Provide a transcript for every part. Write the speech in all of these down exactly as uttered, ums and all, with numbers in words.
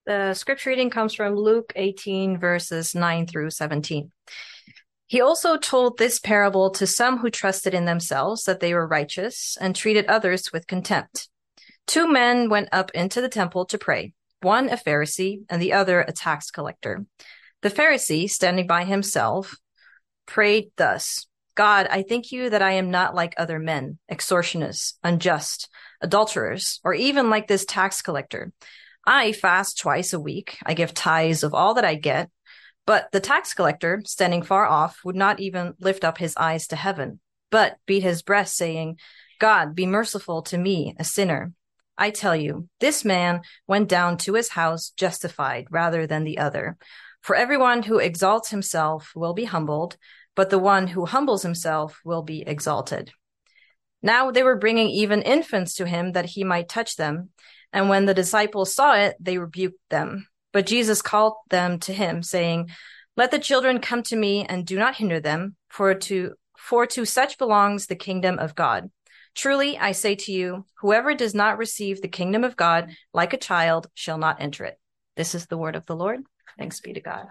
The scripture reading comes from Luke eighteen, verses nine through seventeen. He also told this parable to some who trusted in themselves that they were righteous and treated others with contempt. Two men went up into the temple to pray, one a Pharisee and the other a tax collector. The Pharisee, standing by himself, prayed thus: God, I thank you that I am not like other men, extortionists, unjust, adulterers, or even like this tax collector. I fast twice a week. I give tithes of all that I get. But the tax collector, standing far off, would not even lift up his eyes to heaven, but beat his breast, saying, God, be merciful to me, a sinner. I tell you, this man went down to his house justified rather than the other. For everyone who exalts himself will be humbled, but the one who humbles himself will be exalted. Now they were bringing even infants to him that he might touch them. And when the disciples saw it, they rebuked them. But Jesus called them to him, saying, Let the children come to me, and do not hinder them, for to for to such belongs the kingdom of God. Truly, I say to you, whoever does not receive the kingdom of God like a child shall not enter it. This is the word of the Lord. Thanks be to God.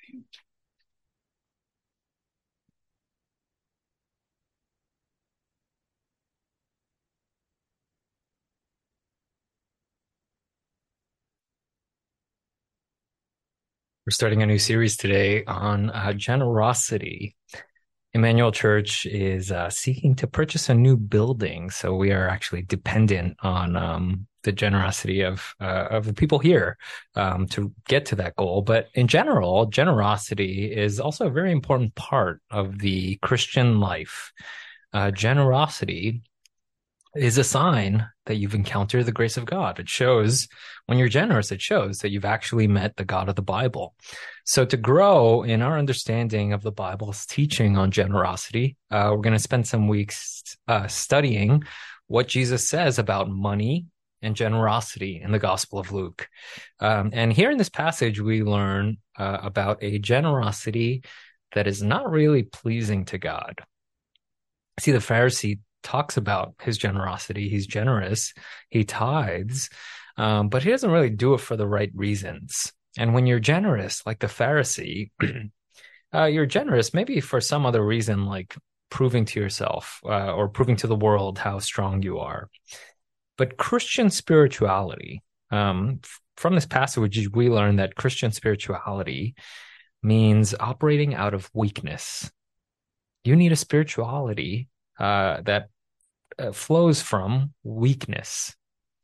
We're starting a new series today on uh, generosity. Emmanuel Church is uh, seeking to purchase a new building, so we are actually dependent on um, the generosity of uh, of the people here um, to get to that goal. But in general, generosity is also a very important part of the Christian life. Uh, generosity is a sign that you've encountered the grace of God. It shows when you're generous, it shows that you've actually met the God of the Bible. So to grow in our understanding of the Bible's teaching on generosity, uh, we're going to spend some weeks uh, studying what Jesus says about money and generosity in the Gospel of Luke. Um, and here in this passage, we learn uh, about a generosity that is not really pleasing to God. See, the Pharisee talks about his generosity. He's generous. He tithes, um, but he doesn't really do it for the right reasons. And when you're generous, like the Pharisee, uh, you're generous maybe for some other reason, like proving to yourself uh, or proving to the world how strong you are. But Christian spirituality, um, from this passage, we learn that Christian spirituality means operating out of weakness. You need a spirituality uh, that Uh, flows from weakness.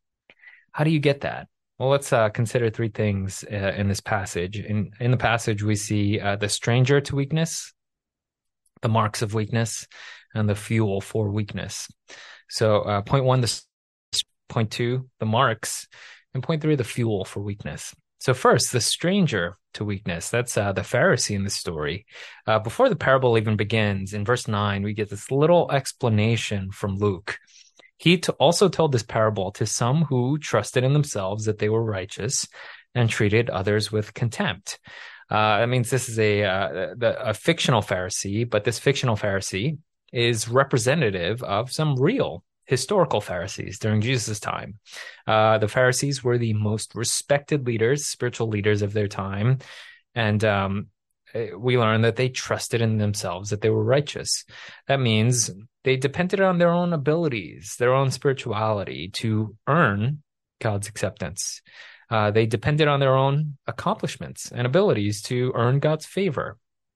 How do you get that? Well, let's uh, consider three things uh, in this passage. In in the passage, we see uh, the stranger to weakness, the marks of weakness, and the fuel for weakness. So, uh, point one, the point two, the marks, and point three, the fuel for weakness. So first, the stranger to weakness. That's uh, the Pharisee in the story. Uh, before the parable even begins, in verse nine, we get this little explanation from Luke. He t- also told this parable to some who trusted in themselves that they were righteous and treated others with contempt. Uh, that means this is a, uh, the, a fictional Pharisee, but this fictional Pharisee is representative of some real historical Pharisees during Jesus' time. Uh, the Pharisees were the most respected leaders, spiritual leaders of their time. And um, we learn that they trusted in themselves, that they were righteous. That means they depended on their own abilities, their own spirituality to earn God's acceptance. Uh, they depended on their own accomplishments and abilities to earn God's favor.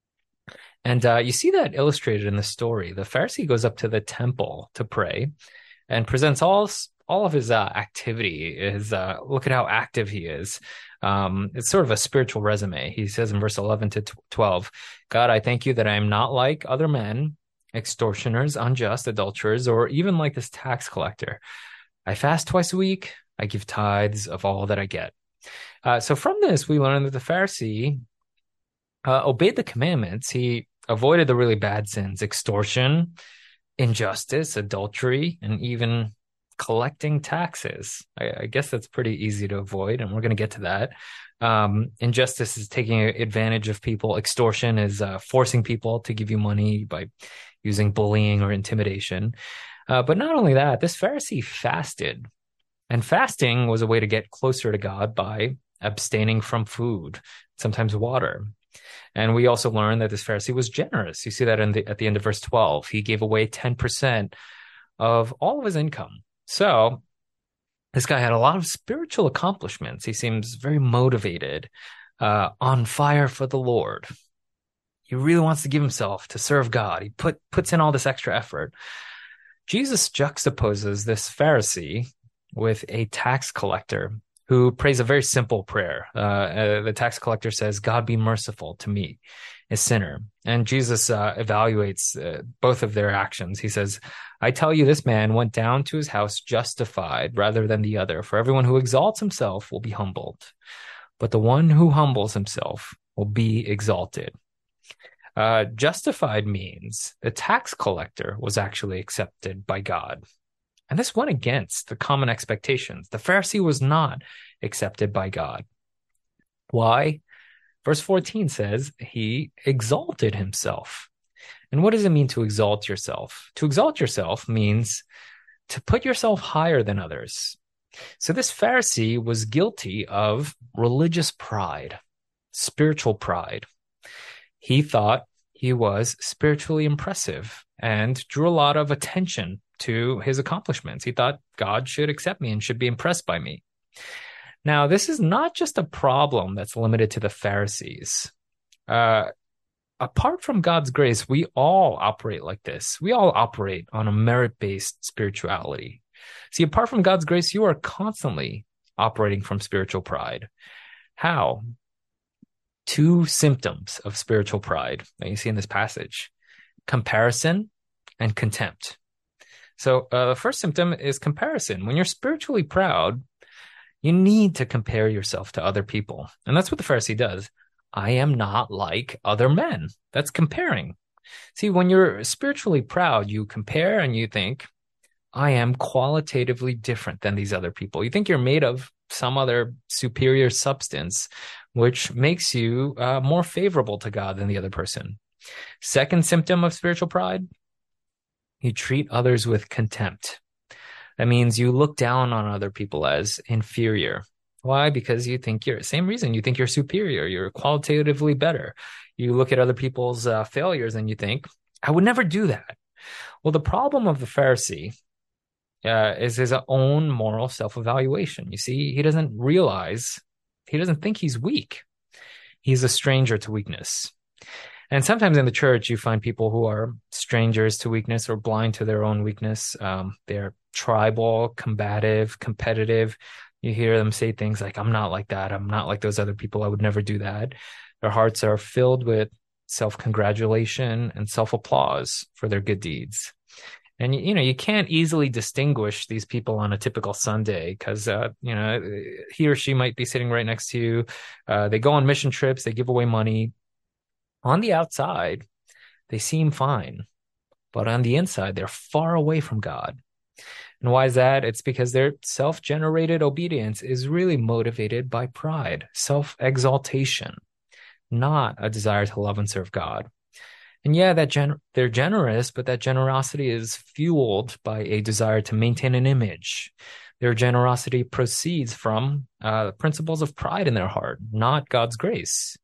And uh, you see that illustrated in the story. The Pharisee goes up to the temple to pray and presents all all of his uh, activity. His uh, look at how active he is. Um, it's sort of a spiritual resume. He says in verse eleven to twelve, God, I thank you that I am not like other men, extortioners, unjust, adulterers, or even like this tax collector. I fast twice a week. I give tithes of all that I get. Uh, so from this, we learn that the Pharisee uh, obeyed the commandments. He avoided the really bad sins, extortion, injustice, adultery, and even collecting taxes. I, I guess that's pretty easy to avoid, and we're going to get to that. Um, injustice is taking advantage of people. Extortion is uh, forcing people to give you money by using bullying or intimidation. Uh, but not only that, this Pharisee fasted. And fasting was a way to get closer to God by abstaining from food, sometimes water. And we also learn that this Pharisee was generous. You see that in the, at the end of verse twelve. He gave away ten percent of all of his income. So this guy had a lot of spiritual accomplishments. He seems very motivated, uh, on fire for the Lord. He really wants to give himself to serve God. He put puts in all this extra effort. Jesus juxtaposes this Pharisee with a tax collector who prays a very simple prayer. Uh, uh, the tax collector says, "God, be merciful to me, a sinner." And Jesus uh, evaluates uh, both of their actions. He says, "I tell you, this man went down to his house justified rather than the other. For everyone who exalts himself will be humbled, but the one who humbles himself will be exalted." Uh, justified means the tax collector was actually accepted by God. And this went against the common expectations. The Pharisee was not accepted by God. Why? Verse fourteen says he exalted himself. And what does it mean to exalt yourself? To exalt yourself means to put yourself higher than others. So this Pharisee was guilty of religious pride, spiritual pride. He thought he was spiritually impressive and drew a lot of attention to his accomplishments. He thought God should accept me and should be impressed by me. Now, this is not just a problem that's limited to the Pharisees. Uh, apart from God's grace, we all operate like this. We all operate on a merit-based spirituality. See, apart from God's grace, you are constantly operating from spiritual pride. How? Two symptoms of spiritual pride that you see in this passage: comparison and contempt. So uh, the first symptom is comparison. When you're spiritually proud, you need to compare yourself to other people. And that's what the Pharisee does. I am not like other men. That's comparing. See, when you're spiritually proud, you compare and you think, I am qualitatively different than these other people. You think you're made of some other superior substance, which makes you uh, more favorable to God than the other person. Second symptom of spiritual pride, you treat others with contempt. That means you look down on other people as inferior. Why? Because you think you're, same reason, you think you're superior, you're qualitatively better. You look at other people's uh, failures and you think, I would never do that. Well, the problem of the Pharisee uh, is his own moral self-evaluation. You see, he doesn't realize, he doesn't think he's weak. He's a stranger to weakness. And sometimes in the church, you find people who are strangers to weakness or blind to their own weakness. Um, they're tribal, combative, competitive. You hear them say things like, I'm not like that. I'm not like those other people. I would never do that. Their hearts are filled with self-congratulation and self-applause for their good deeds. And, you know, you can't easily distinguish these people on a typical Sunday because, uh, you know, he or she might be sitting right next to you. Uh, they go on mission trips. They give away money. On the outside, they seem fine, but on the inside, they're far away from God. And why is that? It's because their self-generated obedience is really motivated by pride, self-exaltation, not a desire to love and serve God. And yeah, that gen- they're generous, but that generosity is fueled by a desire to maintain an image. Their generosity proceeds from uh, the principles of pride in their heart, not God's grace.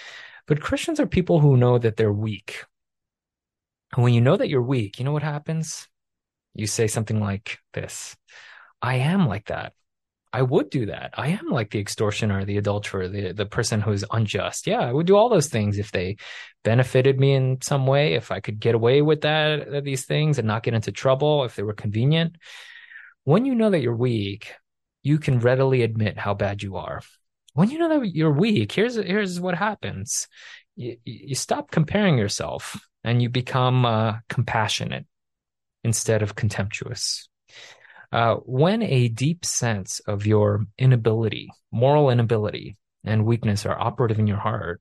But Christians are people who know that they're weak. And when you know that you're weak, you know what happens? You say something like this: I am like that. I would do that. I am like the extortioner, the adulterer, the, the person who is unjust. Yeah, I would do all those things if they benefited me in some way, if I could get away with that, these things and not get into trouble, if they were convenient. When you know that you're weak, you can readily admit how bad you are. When you know that you're weak, here's, here's what happens. You, you stop comparing yourself and you become uh, compassionate instead of contemptuous. Uh, when a deep sense of your inability, moral inability and weakness are operative in your heart,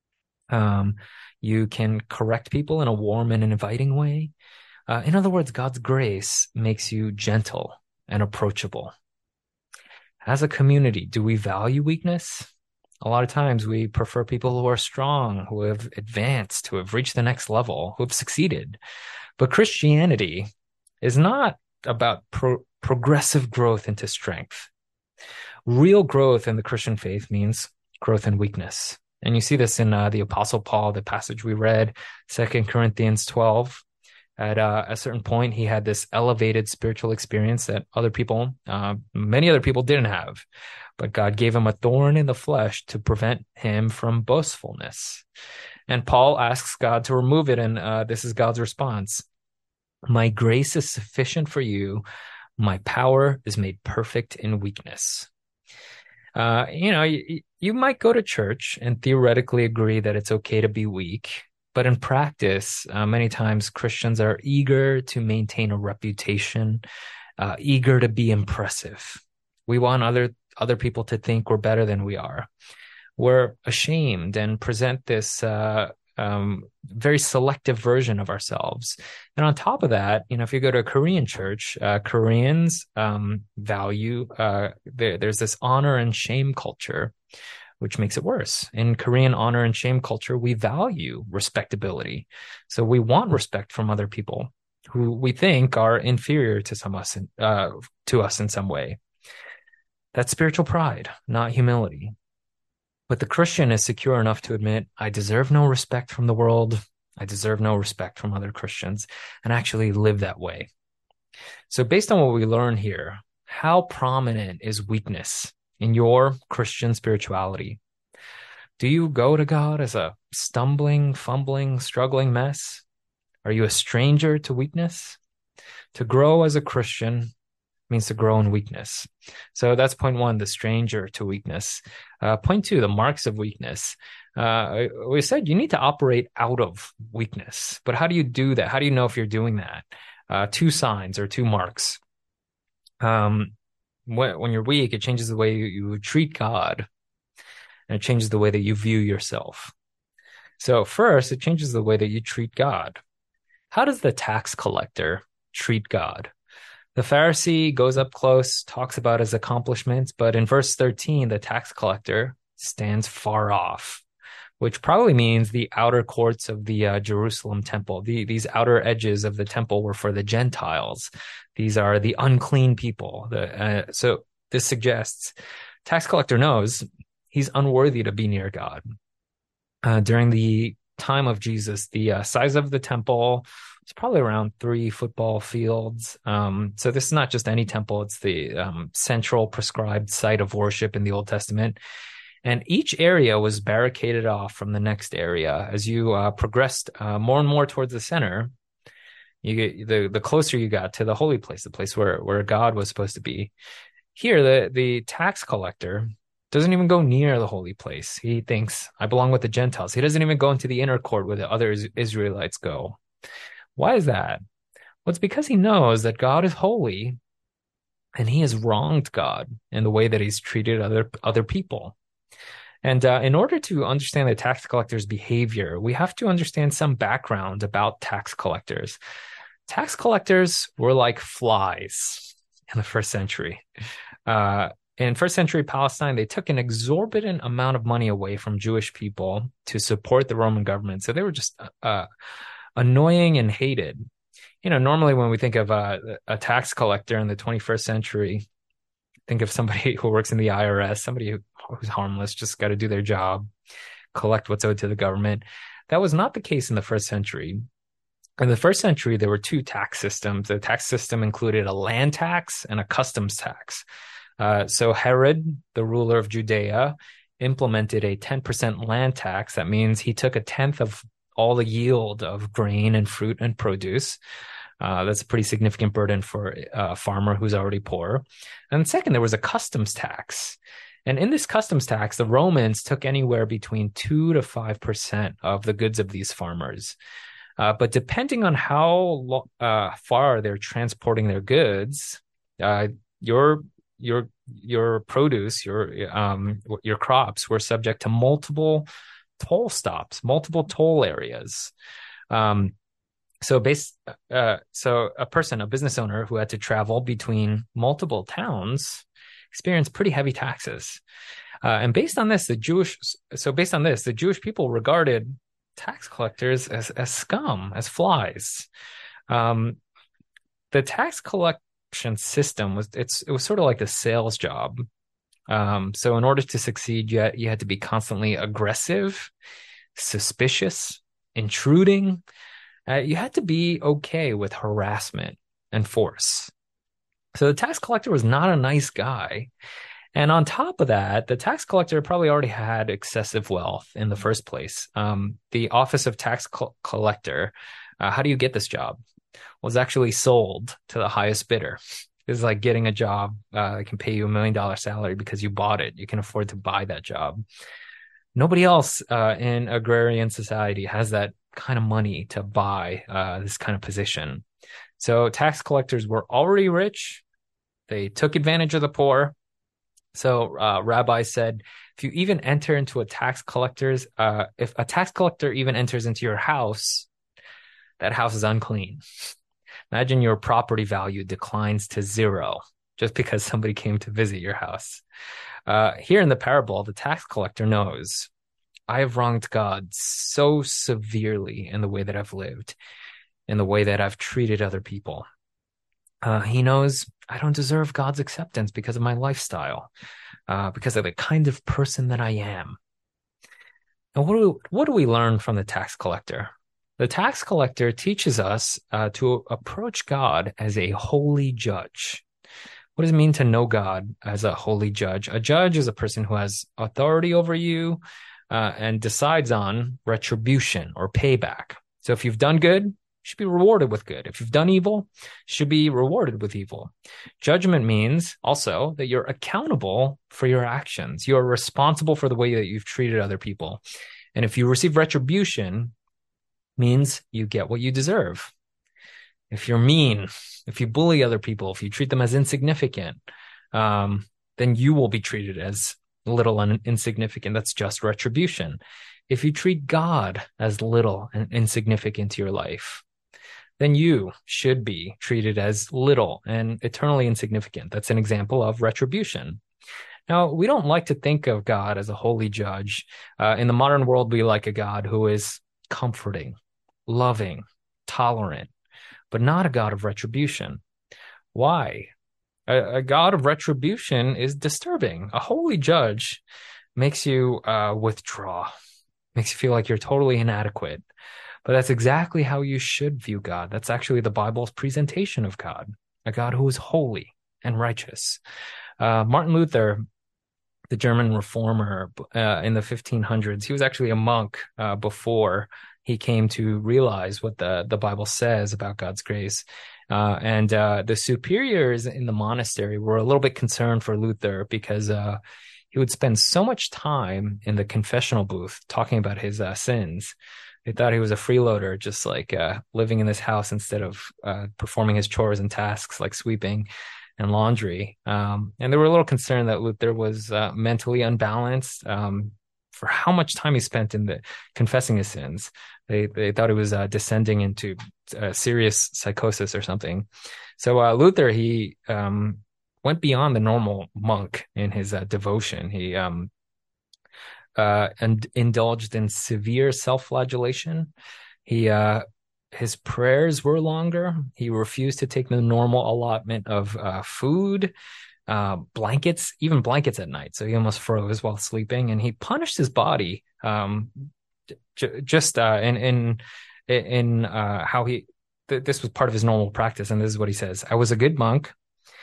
um, you can correct people in a warm and inviting way. Uh, in other words, God's grace makes you gentle and approachable. As a community, do we value weakness? A lot of times we prefer people who are strong, who have advanced, who have reached the next level, who have succeeded. But Christianity is not about pro- progressive growth into strength. Real growth in the Christian faith means growth in weakness. And you see this in uh, the Apostle Paul, the passage we read, Second Corinthians twelve. At uh, a certain point, he had this elevated spiritual experience that other people, uh, many other people didn't have. But God gave him a thorn in the flesh to prevent him from boastfulness. And Paul asks God to remove it, and uh, this is God's response. My grace is sufficient for you. My power is made perfect in weakness. Uh, you know, you, you might go to church and theoretically agree that it's okay to be weak. But in practice, uh, many times Christians are eager to maintain a reputation, uh, eager to be impressive. We want other other people to think we're better than we are. We're ashamed and present this uh, um, very selective version of ourselves. And on top of that, you know, if you go to a Korean church, uh, Koreans um, value, uh, there, there's this honor and shame culture, which makes it worse. In Korean honor and shame culture, we value respectability. So we want respect from other people who we think are inferior to some us, uh, to us in some way. That's spiritual pride, not humility. But the Christian is secure enough to admit, I deserve no respect from the world. I deserve no respect from other Christians, and actually live that way. So based on what we learn here, how prominent is weakness in your Christian spirituality? Do you go to God as a stumbling, fumbling, struggling mess? Are you a stranger to weakness? To grow as a Christian means to grow in weakness. So that's point one, the stranger to weakness. Uh, point two, the marks of weakness. Uh, we said you need to operate out of weakness, but how do you do that? How do you know if you're doing that? Uh, two signs or two marks. Um, when, when you're weak, it changes the way you, you treat God, and it changes the way that you view yourself. So first, it changes the way that you treat God. How does the tax collector treat God? The Pharisee goes up close, talks about his accomplishments, but in verse thirteen, the tax collector stands far off, which probably means the outer courts of the uh, Jerusalem temple. The, these outer edges of the temple were for the Gentiles. These are the unclean people. The, uh, so this suggests tax collector knows he's unworthy to be near God. Uh, during the time of Jesus, the uh, size of the temple was probably around three football fields. Um, so this is not just any temple. It's the um, central prescribed site of worship in the Old Testament. And each area was barricaded off from the next area. As you uh, progressed uh, more and more towards the center, you get the, the closer you got to the holy place, the place where, where God was supposed to be. Here, the, the tax collector doesn't even go near the holy place. He thinks, I belong with the Gentiles. He doesn't even go into the inner court where the other Israelites go. Why is that? Well, it's because he knows that God is holy and he has wronged God in the way that he's treated other, other people. And uh, in order to understand the tax collector's behavior, we have to understand some background about tax collectors. Tax collectors were like flies in the first century. Uh, in first century Palestine, they took an exorbitant amount of money away from Jewish people to support the Roman government. So they were just uh, annoying and hated. You know, normally when we think of uh, a tax collector in the twenty-first century, think of somebody who works in the I R S, somebody who, who's harmless, just got to do their job, collect what's owed to the government. That was not the case in the first century. In the first century, there were two tax systems. The tax system included a land tax and a customs tax. Uh, so Herod, the ruler of Judea, implemented a ten percent land tax. That means he took a tenth of all the yield of grain and fruit and produce. Uh, that's a pretty significant burden for a farmer who's already poor. And second, there was a customs tax. And in this customs tax, the Romans took anywhere between two to five percent of the goods of these farmers. Uh, but depending on how lo- uh, far they're transporting their goods, uh, your your your produce, your um, your crops were subject to multiple toll stops, multiple toll areas. Um, So base, uh, so a person, a business owner who had to travel between multiple towns experienced pretty heavy taxes. Uh, and based on this, the Jewish, so based on this, the Jewish people regarded tax collectors as, as scum, as flies. Um, the tax collection system was, it's, it was sort of like the sales job. Um, so in order to succeed, you had, you had to be constantly aggressive, suspicious, intruding. Uh, you had to be okay with harassment and force. So the tax collector was not a nice guy. And on top of that, the tax collector probably already had excessive wealth in the first place. Um, the office of tax co- collector, uh, how do you get this job? Was actually sold to the highest bidder. It's like getting a job uh, that can pay you a million dollar salary because you bought it. You can afford to buy that job. Nobody else uh, in agrarian society has that kind of money to buy uh, this kind of position. So tax collectors were already rich. They took advantage of the poor. So uh, Rabbi said, if you even enter into a tax collector's, uh, if a tax collector even enters into your house, that house is unclean. Imagine your property value declines to zero just because somebody came to visit your house. Uh, here in the parable, the tax collector knows, I have wronged God so severely in the way that I've lived, in the way that I've treated other people. Uh, he knows I don't deserve God's acceptance because of my lifestyle, uh, because of the kind of person that I am. And what do we, what do we learn from the tax collector? The tax collector teaches us uh, to approach God as a holy judge. What does it mean to know God as a holy judge? A judge is a person who has authority over you uh, and decides on retribution or payback. So if you've done good, you should be rewarded with good. If you've done evil, you should be rewarded with evil. Judgment means also that you're accountable for your actions. You are responsible for the way that you've treated other people. And if you receive retribution, means you get what you deserve. If you're mean, if you bully other people, if you treat them as insignificant, um, then you will be treated as little and insignificant. That's just retribution. If you treat God as little and insignificant to your life, then you should be treated as little and eternally insignificant. That's an example of retribution. Now, we don't like to think of God as a holy judge. Uh, in the modern world, we like a God who is comforting, loving, tolerant, but not a God of retribution. Why? A, a God of retribution is disturbing. A holy judge makes you uh, withdraw, makes you feel like you're totally inadequate. But that's exactly how you should view God. That's actually the Bible's presentation of God, a God who is holy and righteous. Uh, Martin Luther, the German reformer uh, in the fifteen hundreds, he was actually a monk uh, before he came to realize what the, the Bible says about God's grace. Uh, and uh, the superiors in the monastery were a little bit concerned for Luther because uh, he would spend so much time in the confessional booth talking about his uh, sins. They thought he was a freeloader, just like uh, living in this house instead of uh, performing his chores and tasks like sweeping and laundry. Um, and they were a little concerned that Luther was uh, mentally unbalanced um, for how much time he spent in the confessing his sins. They they thought he was uh, descending into uh, serious psychosis or something. So uh, Luther, he um, went beyond the normal monk in his uh, devotion. He um, uh, and indulged in severe self-flagellation. He uh, his prayers were longer. He refused to take the normal allotment of uh, food, uh, blankets, even blankets at night. So he almost froze while sleeping, and he punished his body um, j- just uh, in in in uh, how he. Th- this was part of his normal practice, and this is what he says: "I was a good monk,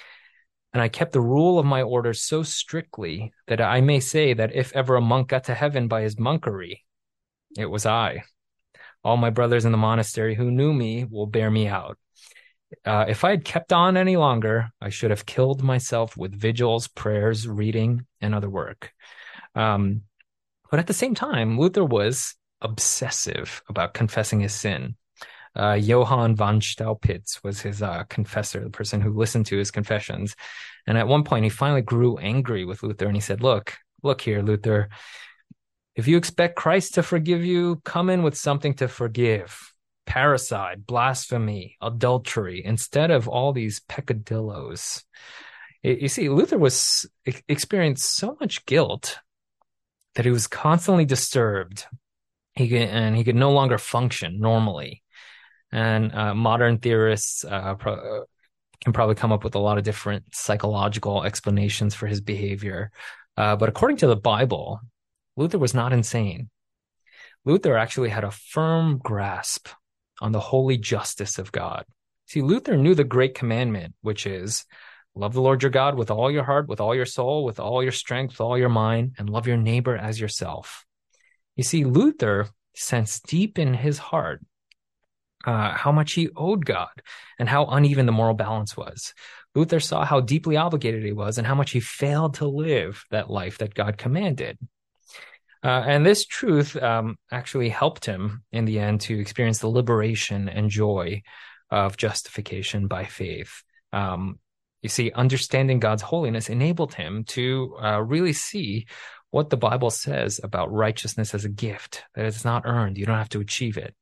and I kept the rule of my order so strictly that I may say that if ever a monk got to heaven by his monkery, it was I. All my brothers in the monastery who knew me will bear me out. Uh, if I had kept on any longer, I should have killed myself with vigils, prayers, reading, and other work." Um, but at the same time, Luther was obsessive about confessing his sin. Uh, Johann von Staupitz was his uh, confessor, the person who listened to his confessions. And at one point, he finally grew angry with Luther, and he said, look, look here, Luther, if you expect Christ to forgive you, come in with something to forgive. Parricide, blasphemy, adultery, instead of all these peccadillos. You see, Luther was experienced so much guilt that he was constantly disturbed. He could, and he could no longer function normally. And uh, modern theorists uh, pro- can probably come up with a lot of different psychological explanations for his behavior. Uh, but according to the Bible, Luther was not insane. Luther actually had a firm grasp on the holy justice of God. See, Luther knew the great commandment, which is love the Lord your God with all your heart, with all your soul, with all your strength, with all your mind, and love your neighbor as yourself. You see, Luther sensed deep in his heart uh, how much he owed God and how uneven the moral balance was. Luther saw how deeply obligated he was and how much he failed to live that life that God commanded. Uh, and this truth um, actually helped him in the end to experience the liberation and joy of justification by faith. Um, you see, understanding God's holiness enabled him to uh, really see what the Bible says about righteousness as a gift, that it's not earned. You don't have to achieve it.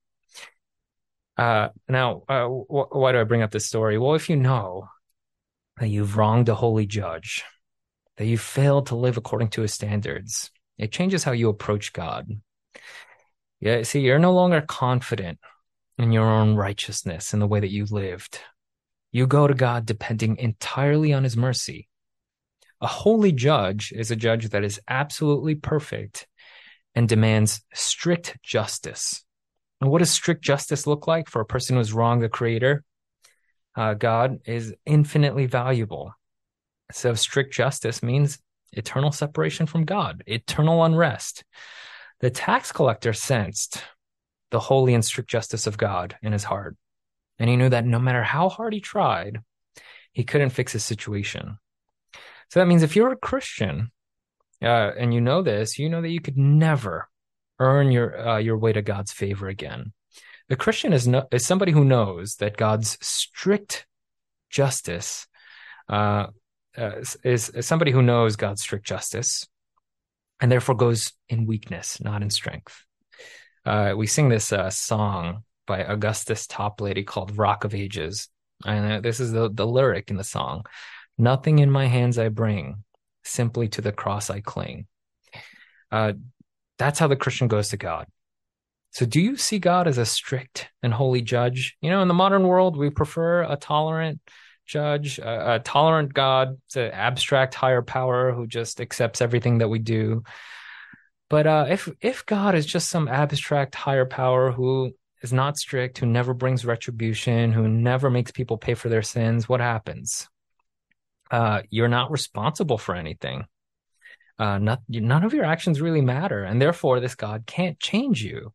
Uh, now, uh, wh- why do I bring up this story? Well, if you know that you've wronged a holy judge, that you've failed to live according to his standards, it changes how you approach God. Yeah, see, you're no longer confident in your own righteousness in the way that you lived. You go to God depending entirely on his mercy. A holy judge is a judge that is absolutely perfect and demands strict justice. And what does strict justice look like for a person who has wronged the Creator? Uh, God is infinitely valuable. So strict justice means eternal separation from God, eternal unrest. The tax collector sensed the holy and strict justice of God in his heart. And he knew that no matter how hard he tried, he couldn't fix his situation. So that means if you're a Christian, uh, and you know this, you know that you could never earn your uh, your way to God's favor again. The Christian is no, is somebody who knows that God's strict justice uh, uh, is, is somebody who knows God's strict justice, and therefore goes in weakness, not in strength. Uh, we sing this uh, song by Augustus Toplady called Rock of Ages. And uh, this is the, the lyric in the song. Nothing in my hands I bring, simply to the cross I cling. Uh, that's how the Christian goes to God. So do you see God as a strict and holy judge? You know, in the modern world, we prefer a tolerant judge, a, a tolerant God, it's an abstract higher power who just accepts everything that we do. But uh, if if God is just some abstract higher power who is not strict, who never brings retribution, who never makes people pay for their sins, what happens? Uh, you're not responsible for anything. Uh, not, none of your actions really matter, and therefore this God can't change you.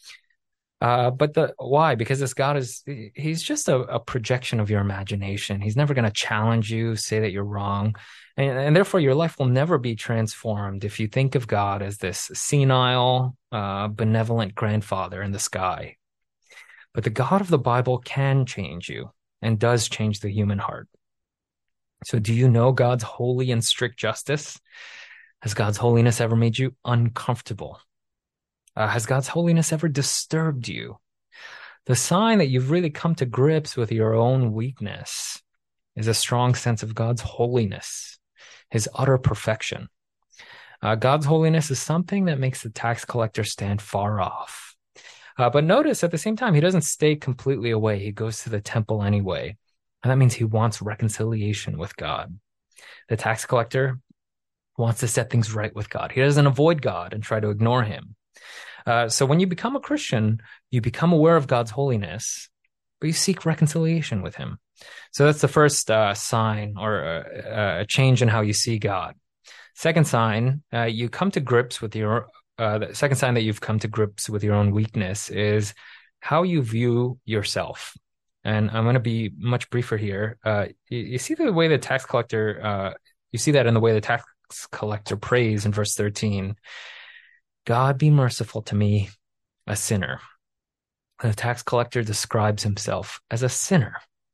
Uh, but the why? Because this God is, he's just a, a projection of your imagination. He's never going to challenge you, say that you're wrong. And, and therefore your life will never be transformed if you think of God as this senile, uh, benevolent grandfather in the sky. But the God of the Bible can change you and does change the human heart. So do you know God's holy and strict justice? Has God's holiness ever made you uncomfortable? Uh, has God's holiness ever disturbed you? The sign that you've really come to grips with your own weakness is a strong sense of God's holiness, his utter perfection. Uh, God's holiness is something that makes the tax collector stand far off. Uh, but notice at the same time, he doesn't stay completely away. He goes to the temple anyway. And that means he wants reconciliation with God. The tax collector wants to set things right with God. He doesn't avoid God and try to ignore him. Uh, so when you become a Christian, you become aware of God's holiness, but you seek reconciliation with him. So that's the first uh, sign or uh, a change in how you see God. Second sign, uh, you come to grips with your, uh, the second sign that you've come to grips with your own weakness is how you view yourself. And I'm going to be much briefer here. Uh, you, you see the way the tax collector, uh, you see that in the way the tax collector prays in verse thirteen. God be merciful to me, a sinner. The tax collector describes himself as a sinner.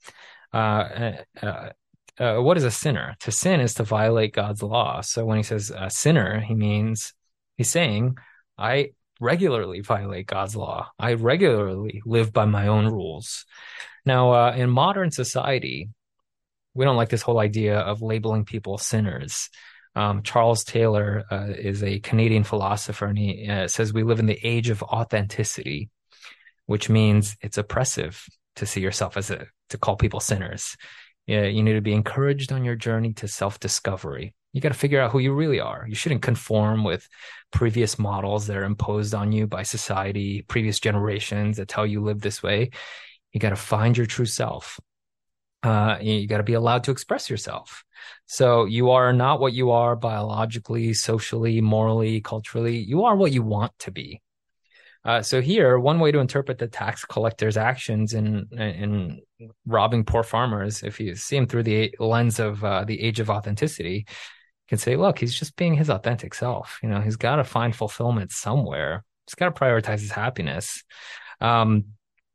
Uh, uh, uh, what is a sinner? To sin is to violate God's law. So when he says a sinner, he means, he's saying, I regularly violate God's law. I regularly live by my own rules. Now, uh, in modern society, we don't like this whole idea of labeling people sinners. Um, Charles Taylor uh, is a Canadian philosopher, and he uh, says we live in the age of authenticity, which means it's oppressive to see yourself as a, to call people sinners. Yeah, you need to be encouraged on your journey to self-discovery. You got to figure out who you really are. You shouldn't conform with previous models that are imposed on you by society, previous generations that tell you live this way. You got to find your true self. Uh, you got to be allowed to express yourself. So you are not what you are biologically, socially, morally, culturally. You are what you want to be. Uh, so here, one way to interpret the tax collector's actions in in robbing poor farmers, if you see him through the lens of uh, the age of authenticity, you can say, look, he's just being his authentic self. You know, he's got to find fulfillment somewhere. He's got to prioritize his happiness. Um,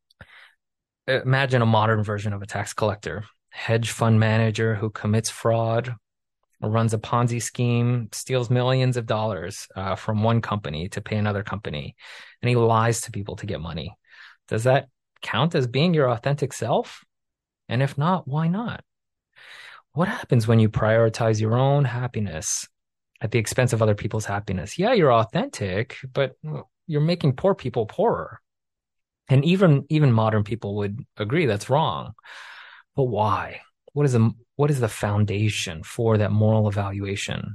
imagine a modern version of a tax collector, hedge fund manager who commits fraud, runs a Ponzi scheme, steals millions of dollars uh, from one company to pay another company, and he lies to people to get money. Does that count as being your authentic self? And if not, why not? What happens when you prioritize your own happiness at the expense of other people's happiness? Yeah, you're authentic, but you're making poor people poorer. And even, even modern people would agree that's wrong. But why? What is the what is the foundation for that moral evaluation?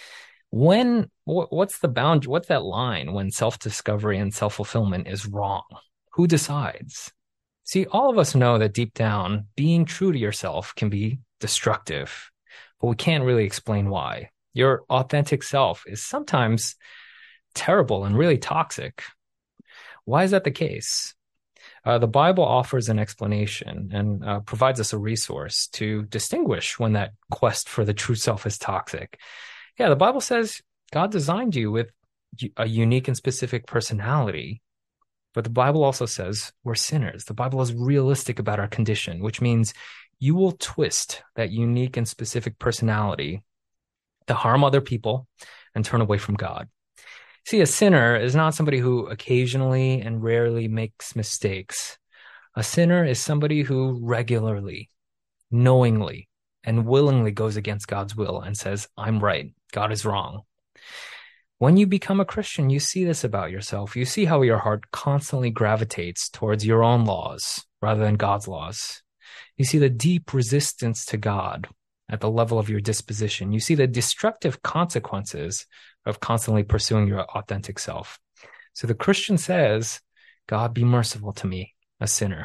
When what's the bound? What's that line when self-discovery and self-fulfillment is wrong? Who decides? See, all of us know that deep down, being true to yourself can be destructive, but we can't really explain why. Your authentic self is sometimes terrible and really toxic. Why is that the case? Uh, the Bible offers an explanation and uh, provides us a resource to distinguish when that quest for the true self is toxic. Yeah, the Bible says God designed you with a unique and specific personality, but the Bible also says we're sinners. The Bible is realistic about our condition, which means you will twist that unique and specific personality to harm other people and turn away from God. See, a sinner is not somebody who occasionally and rarely makes mistakes. A sinner is somebody who regularly, knowingly, and willingly goes against God's will and says, I'm right, God is wrong. When you become a Christian, you see this about yourself. You see how your heart constantly gravitates towards your own laws rather than God's laws. You see the deep resistance to God at the level of your disposition. You see the destructive consequences of constantly pursuing your authentic self. So the Christian says, God, be merciful to me, a sinner.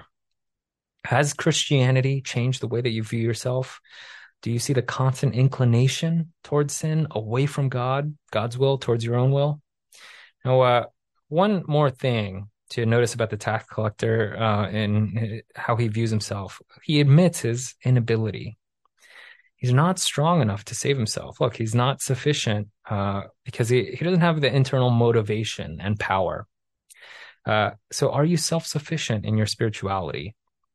Has Christianity changed the way that you view yourself? Do you see the constant inclination towards sin, away from God, God's will, towards your own will? Now, uh, one more thing to notice about the tax collector uh, and how he views himself. He admits his inability. He's not strong enough to save himself. Look, he's not sufficient uh, because he, he doesn't have the internal motivation and power. Uh, so are you self-sufficient in your spirituality?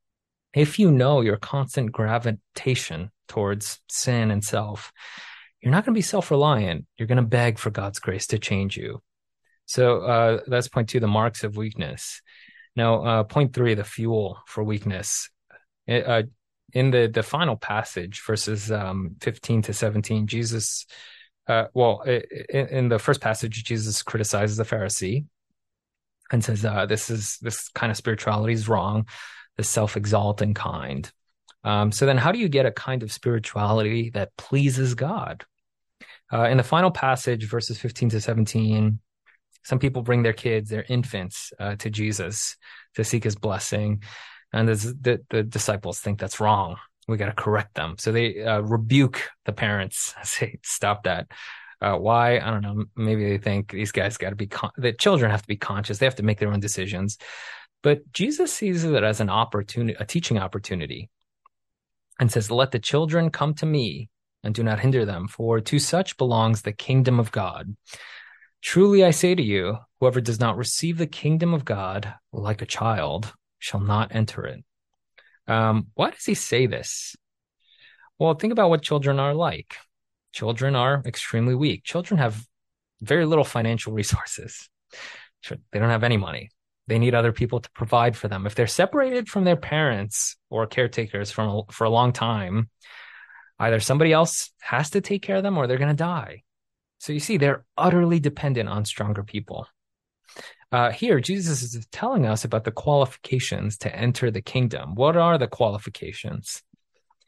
If you know your constant gravitation towards sin and self, you're not going to be self-reliant. You're going to beg for God's grace to change you. So uh, that's point two, the marks of weakness. Now, uh, point three, the fuel for weakness. It, uh, In the, the final passage, verses um, fifteen to seventeen, Jesus, uh, well, in, in the first passage, Jesus criticizes the Pharisee and says, uh, this is this kind of spirituality is wrong, the self-exalting kind. Um, so then how do you get a kind of spirituality that pleases God? Uh, in the final passage, verses fifteen to seventeen, some people bring their kids, their infants, uh, to Jesus to seek his blessing. And the, the disciples think that's wrong. We got to correct them. So they uh, rebuke the parents, say, stop that. Uh, why? I don't know. Maybe they think these guys got to be, con- the children have to be conscious. They have to make their own decisions. But Jesus sees it as an opportunity, a teaching opportunity, and says, let the children come to me and do not hinder them, for to such belongs the kingdom of God. Truly I say to you, whoever does not receive the kingdom of God like a child shall not enter it. Um, why does he say this? Well, think about what children are like. Children are extremely weak. Children have very little financial resources. They don't have any money. They need other people to provide for them. If they're separated from their parents or caretakers from, for a long time, either somebody else has to take care of them or they're going to die. So you see, they're utterly dependent on stronger people. Uh, here, Jesus is telling us about the qualifications to enter the kingdom. What are the qualifications?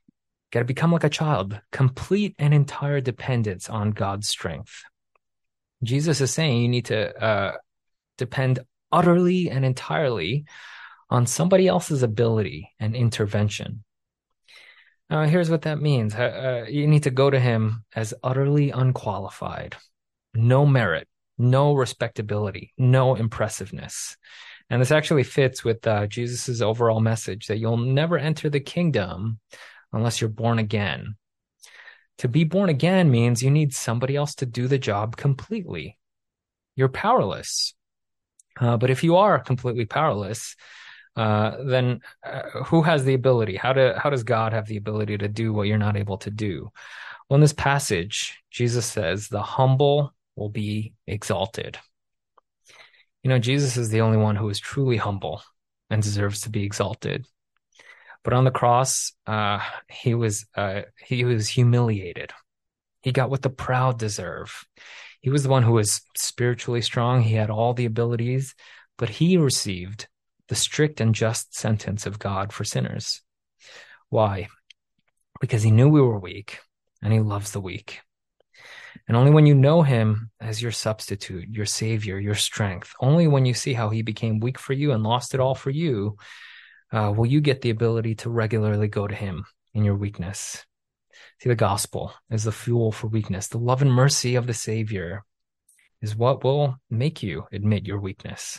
Got to become like a child, complete and entire dependence on God's strength. Jesus is saying you need to uh, depend utterly and entirely on somebody else's ability and intervention. Now, here's what that means. Uh, you need to go to him as utterly unqualified, no merit, no respectability, no impressiveness. And this actually fits with uh, Jesus's overall message that you'll never enter the kingdom unless you're born again. To be born again means you need somebody else to do the job completely. You're powerless. Uh, but if you are completely powerless, uh, then uh, who has the ability? How do, how does God have the ability to do what you're not able to do? Well, in this passage, Jesus says, the humble will be exalted. You know, Jesus is the only one who is truly humble and deserves to be exalted. But on the cross, uh, he was uh, he was humiliated. He got what the proud deserve. He was the one who was spiritually strong. He had all the abilities, but he received the strict and just sentence of God for sinners. Why? Because he knew we were weak, and he loves the weak. And only when you know him as your substitute, your savior, your strength, only when you see how he became weak for you and lost it all for you, uh, will you get the ability to regularly go to him in your weakness. See, the gospel is the fuel for weakness. The love and mercy of the Savior is what will make you admit your weakness.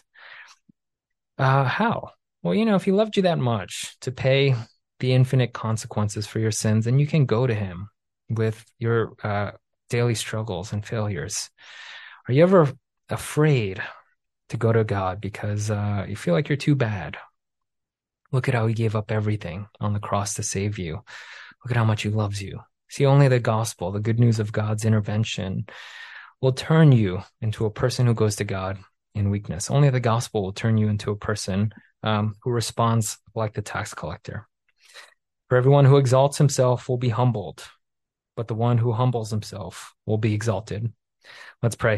Uh, how? Well, you know, if he loved you that much to pay the infinite consequences for your sins, then you can go to him with your uh, daily struggles and failures. Are you ever afraid to go to God because uh, you feel like you're too bad? Look at how he gave up everything on the cross to save you. Look at how much he loves you. See, only the gospel, the good news of God's intervention, will turn you into a person who goes to God in weakness. Only the gospel will turn you into a person um, who responds like the tax collector. For everyone who exalts himself will be humbled, but the one who humbles himself will be exalted. Let's pray.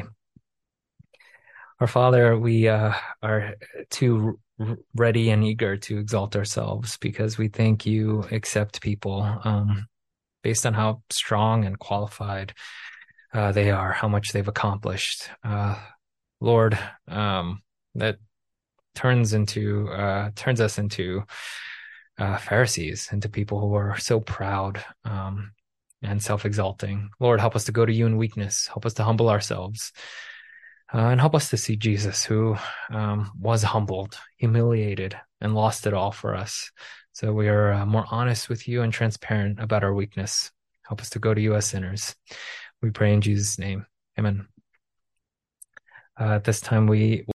Our Father, we uh, are too ready and eager to exalt ourselves because we think you accept people um, based on how strong and qualified uh, they are, how much they've accomplished. Uh, Lord, um, that turns into uh, turns us into uh, Pharisees, into people who are so proud um, and self-exalting. Lord, help us to go to you in weakness. Help us to humble ourselves. Uh, and help us to see Jesus, who um, was humbled, humiliated, and lost it all for us. So we are uh, more honest with you and transparent about our weakness. Help us to go to you as sinners. We pray in Jesus' name. Amen. Uh, at this time, we